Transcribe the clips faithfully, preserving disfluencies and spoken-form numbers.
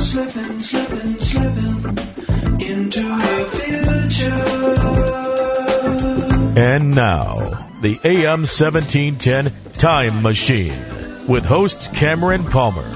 slipping, slipping, slipping into the future. And now, the A M seventeen ten Time Machine with host Cameron Palmer.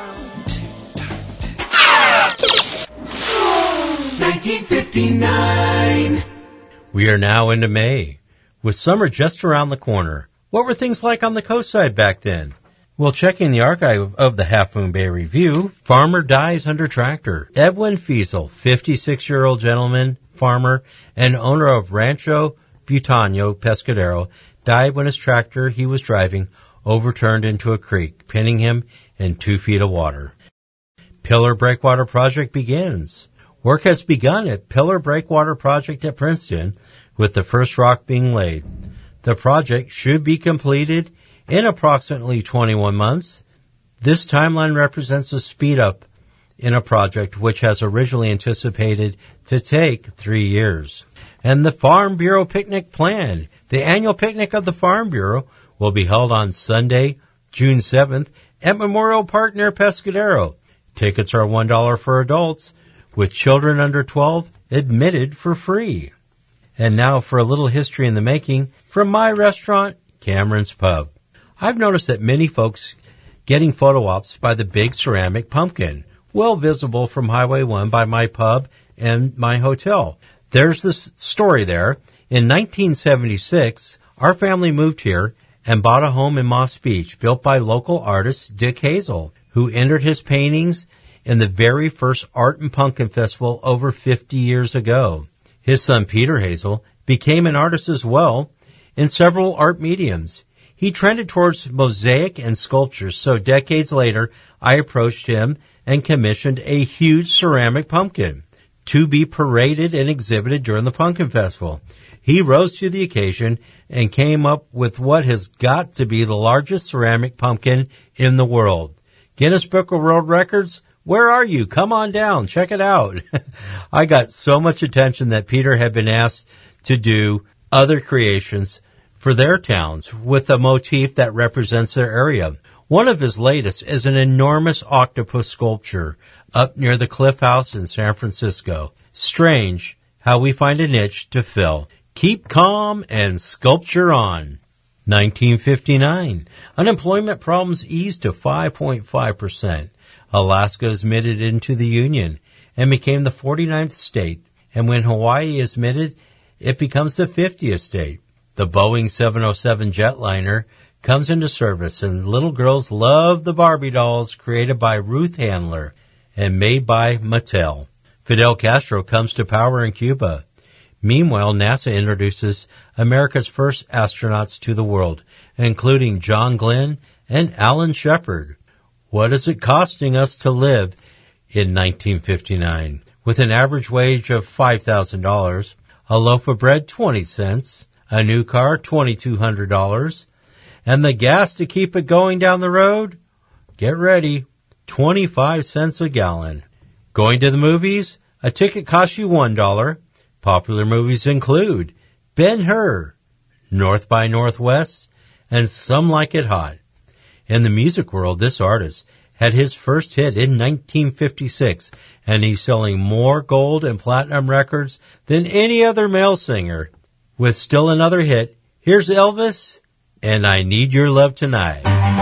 nineteen fifty-nine. We are now into May, with summer just around the corner. What were things like on the coast side back then? Well, checking the archive of the Half Moon Bay Review, farmer dies under tractor. Edwin Fiesel, fifty-six-year-old gentleman, farmer, and owner of Rancho Butano Pescadero, died when his tractor he was driving overturned into a creek, pinning him in two feet of water. Pillar Breakwater Project begins. Work has begun at Pillar Breakwater Project at Princeton, with the first rock being laid. The project should be completed in approximately twenty-one months. This timeline represents a speed up in a project which has originally anticipated to take three years. And the Farm Bureau picnic plan. The annual picnic of the Farm Bureau will be held on Sunday, June seventh at Memorial Park near Pescadero. Tickets are one dollar for adults, with children under twelve admitted for free. And now for a little history in the making from my restaurant, Cameron's Pub. I've noticed that many folks getting photo ops by the big ceramic pumpkin, well visible from Highway one by my pub and my hotel. There's this story there. In nineteen seventy-six, our family moved here and bought a home in Moss Beach built by local artist Dick Hazel, who entered his paintings in the very first Art and Pumpkin Festival over fifty years ago. His son Peter Hazel became an artist as well in several art mediums. He trended towards mosaic and sculpture, so decades later, I approached him and commissioned a huge ceramic pumpkin to be paraded and exhibited during the Pumpkin Festival. He rose to the occasion and came up with what has got to be the largest ceramic pumpkin in the world. Guinness Book of World Records, where are you? Come on down. Check it out. I got so much attention that Peter had been asked to do other creations for their towns with a motif that represents their area. One of his latest is an enormous octopus sculpture up near the Cliff House in San Francisco. Strange how we find a niche to fill. Keep calm and sculpture on. nineteen fifty-nine. Unemployment problems eased to five point five percent. Alaska is admitted into the Union and became the forty-ninth state. And when Hawaii is admitted, it becomes the fiftieth state. The Boeing seven oh seven jetliner comes into service, and little girls love the Barbie dolls created by Ruth Handler and made by Mattel. Fidel Castro comes to power in Cuba. Meanwhile, NASA introduces America's first astronauts to the world, including John Glenn and Alan Shepard. What is it costing us to live in nineteen fifty-nine? With an average wage of five thousand dollars, a loaf of bread twenty cents, a new car twenty-two hundred dollars, and the gas to keep it going down the road? Get ready, twenty-five cents a gallon. Going to the movies? A ticket costs you one dollar. Popular movies include Ben-Hur, North by Northwest, and Some Like It Hot. In the music world, this artist had his first hit in nineteen fifty-six, and he's selling more gold and platinum records than any other male singer. With still another hit, here's Elvis, and I Need Your Love Tonight.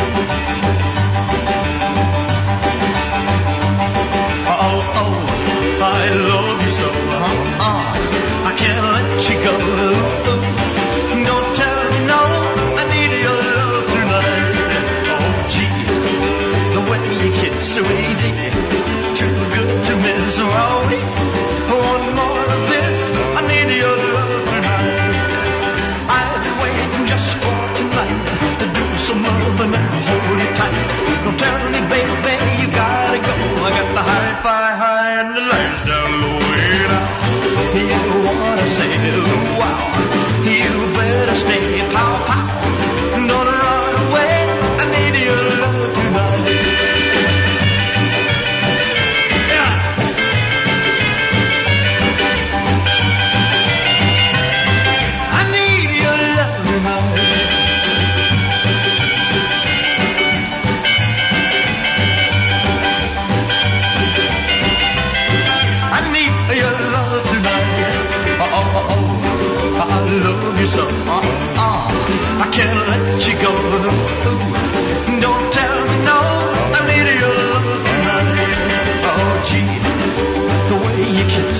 Oh, oh, I love you so, uh-uh, I can't let you go. Don't tell me no, I need your love tonight. Oh, gee, the way you kiss, sweetie, too good to miss. Oh, one more of this, I need your love tonight. I've been waiting just for tonight to do some loving and hold you tight. Don't tell me, baby, you gotta go. I got the hi-fi high and the lights down low. And I, you wanna say,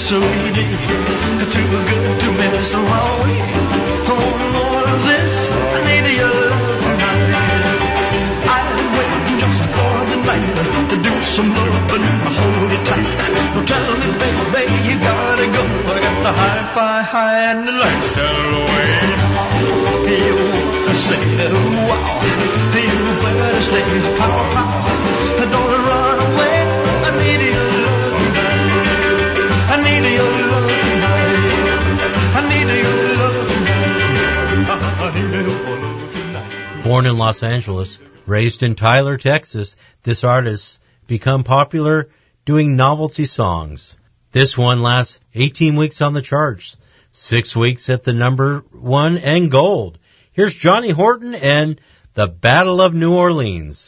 sweetie, too good to miss away. I want more of this, I need your love tonight. I wait just for the night to do some loving and hold you tight. Don't tell me, baby, you gotta go. I got the hi-fi high and the lifestyle away. You wanna say, wow, you better stay pow, pow. Don't run away, I need your love tonight. I need your love tonight. I need your love tonight. I need your love tonight. Born in Los Angeles, raised in Tyler, Texas, this artist became popular doing novelty songs. This one lasts eighteen weeks on the charts, six weeks at the number one and gold. Here's Johnny Horton and The Battle of New Orleans.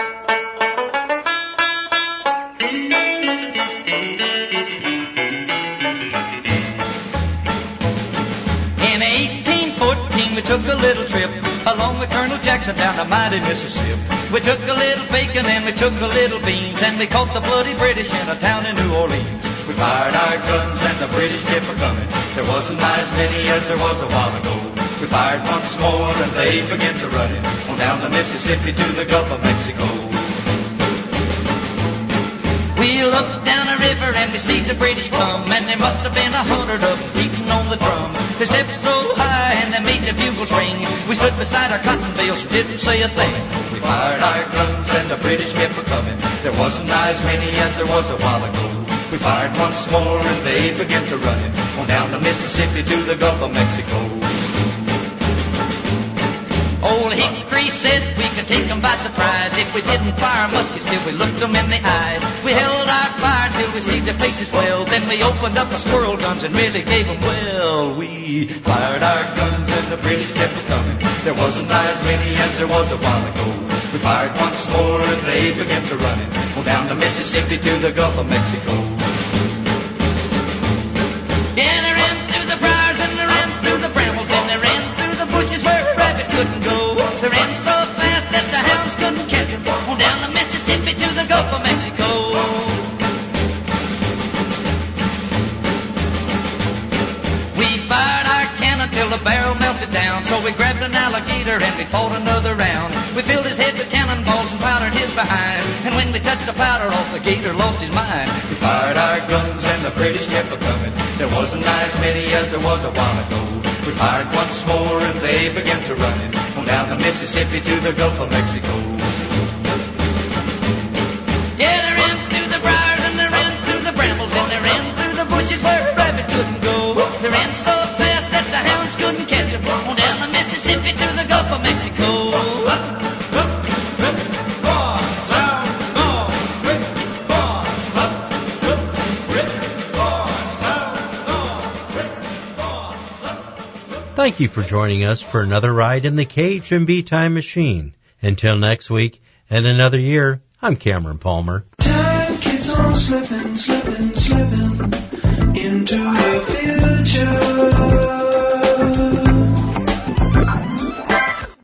In eighteen fourteen we took a little trip along with Colonel Jackson down the mighty Mississippi. We took a little bacon and we took a little beans, and we caught the bloody British in a town in New Orleans. We fired our guns and the British kept a-coming. There wasn't as many as there was a while ago. We fired once more and they began to run it on down the Mississippi to the Gulf of Mexico. We looked down the river and we see the British come, and there must have been a hundred of them beating on the drum. They stepped so high and they made the bugles ring. We stood beside our cotton bales and didn't say a thing. We fired our guns and the British kept a-coming. There wasn't as many as there was a while ago. We fired once more and they began to run it on down the Mississippi to the Gulf of Mexico. Old Hickory said we could take them by surprise if we didn't fire muskets till we looked them in the eye. We held our fire till we see their faces well, then we opened up our squirrel guns and really gave them well. We fired our guns and the British kept coming. There wasn't as many as there was a while ago. We fired once more and they began to run it on down the Mississippi to the Gulf of Mexico. Yeah, they ran through the briars and they ran through the brambles and they ran through the bushes where a rabbit couldn't go. They ran so fast that the hounds couldn't catch them on down the Mississippi to the Gulf of Mexico. We fired our cannon till the barrel melted down, so we grabbed an alligator and we fought another round. We filled his head with cannonballs and powdered his behind, and when we touched the powder off, the gator lost his mind. We fired our guns and the British kept a-coming. There wasn't as many as there was a while ago. We fired once more and they began to run it on down the Mississippi to the Gulf of Mexico. Yeah, they ran through the briars and they ran through the brambles and they ran through the bushes where a rabbit couldn't go. They ran so fast that the hounds couldn't catch them on down the Mississippi to the Gulf of Mexico. Thank you for joining us for another ride in the K H M B Time Machine. Until next week and another year, I'm Cameron Palmer. Time keeps on slipping, slipping, slipping into the future.